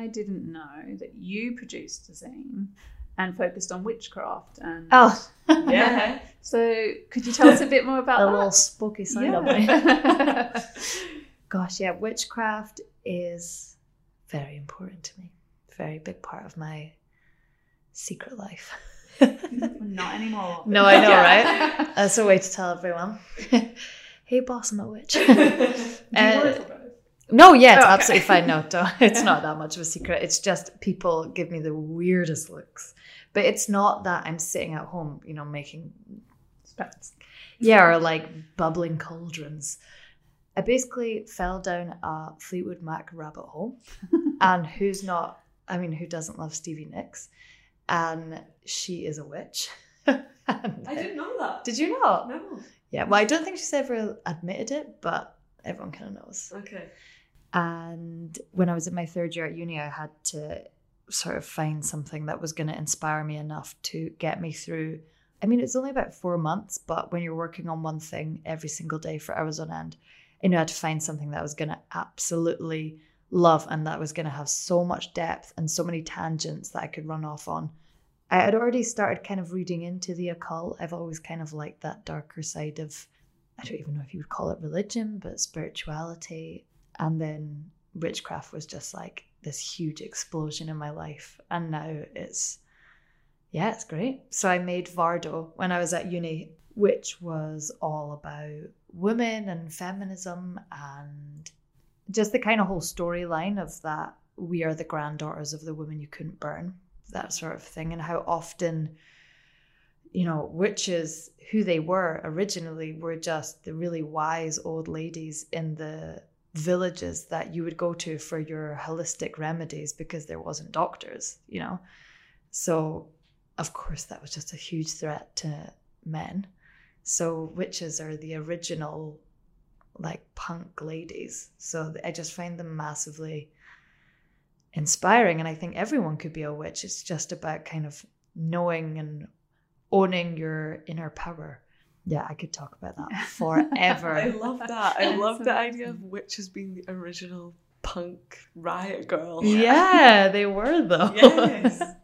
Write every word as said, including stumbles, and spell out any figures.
I didn't know that you produced a zine and focused on witchcraft. And Oh, yeah. So could you tell us a bit more about a that? little spooky side Yeah. of me. Gosh, yeah, witchcraft is very important to me. Very big part of my secret life. Not anymore. No, I know, right? That's a way to tell everyone. Hey, boss, I'm a witch. Do you want to talk about it? No, yeah, it's Oh, okay. absolutely fine. No, don't, it's not that much of a secret. It's just people give me the weirdest looks. But it's not that I'm sitting at home, you know, making Spats. yeah, or like bubbling cauldrons. I basically fell down a Fleetwood Mac rabbit hole. And who's not, I mean, who doesn't love Stevie Nicks? And she is a witch. I didn't know that. Did you not? No. Yeah, well, I don't think she's ever admitted it, but everyone kind of knows. Okay. And when I was in my third year at uni, I had to sort of find something that was going to inspire me enough to get me through. I mean, it's only about four months, but when you're working on one thing every single day for hours on end, I knew I had to find something that I was going to absolutely love and that was going to have so much depth and so many tangents that I could run off on. I had already started kind of reading into the occult. I've always kind of liked that darker side of, I don't even know if you would call it religion, but spirituality. And then witchcraft was just like this huge explosion in my life. And now it's, yeah, it's great. So I made Vardo when I was at uni, which was all about women and feminism and just the kind of whole storyline of that we are the granddaughters of the women you couldn't burn, that sort of thing, and how often, you know, witches, who they were originally, were just the really wise old ladies in the villages that you would go to for your holistic remedies because there wasn't doctors, you know. So, of course, that was just a huge threat to men. So witches are the original, like, punk ladies. So I just find them massively inspiring. And I think everyone could be a witch. It's just about kind of knowing and owning your inner power. Yeah, I could talk about that forever. I love that. I love so the idea of witches being the original punk riot girl. Yeah, they were though. Yes.